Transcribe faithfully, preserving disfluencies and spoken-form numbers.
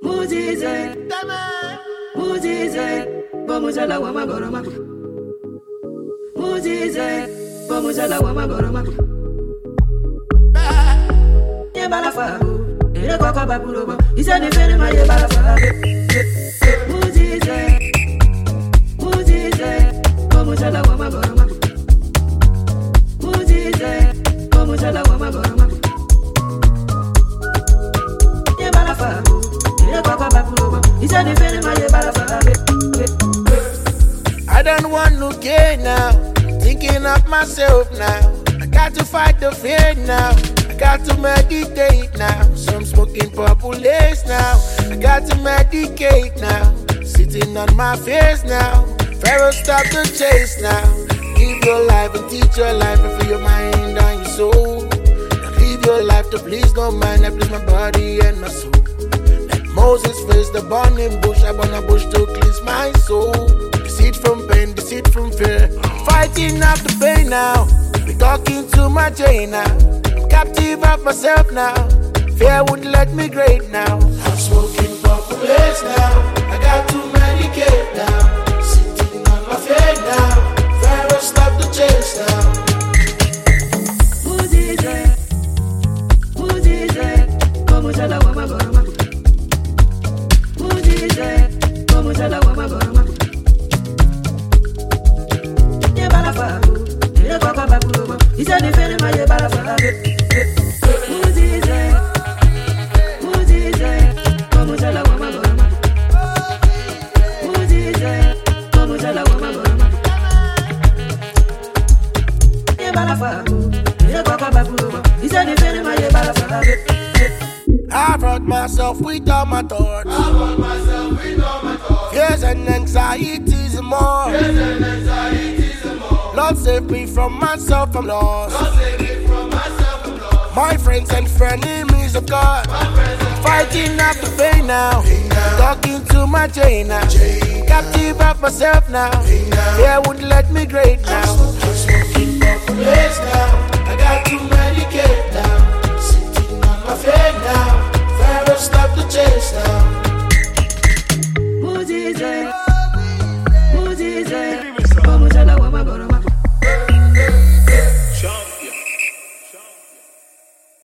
Muzize, Muzize, Bomuzala Wamagoroma. Muzize, Bomuzala Wamagoroma. Yabalafa, Erekoka Babuloba, he said the very my Yabalafa. Muzize, Muzize, Bomuzala Wamagoroma. Muzize, Bomuzala Wamagoroma. Yabalafa, Erekoka Babuloba, he said the very my Yabalafa. I don't want no gain now, thinking of myself now. I got to fight the fear now, I got to meditate now. Some smoking purple lace now, I got to medicate now. Sitting on my face now, Pharaoh stop the chase now. Live your life and teach your life and free your mind and your soul. Live your life to please no man, I please my body and my soul. Like Moses faced the burning bush, I burn a bush to cleanse my soul. Deceit from pain, deceit from fear. Fighting off the pain now. Be talking to my chain now. I'm captive of myself now. Fear wouldn't let me great now. I'm smoking purple lace now. I got to medicate now. Sitting on my fear now. Pharaoh stop the chase now. Muzize, Muzize, Bomuzala Wamagoroma. Muzize, Bomuzala Wamagoroma. He said the very my Yabalafa. Muzize, Muzize, Bomuzala Wamagoroma. Muzize, Bomuzala Wamagoroma. Yabalafa, Erekoka Babuloba, he said the very my Yabalafa. I brought myself with all my thoughts. I brought myself with all my thoughts. Fears and anxieties and more. Fears and anxieties and more. Lord save me from myself, I'm lost. Lord save me from myself, I'm lost. My friends and frenemies of God. My friends and Fighting off the pain now. Pain now. Talking to my chain now. Chain Captive of myself now. Pain now. Fear wouldn't let me great now. I'm smoking purple lace now. I got to medicate now. Sitting on my feet now. Pharaoh stop the chase now.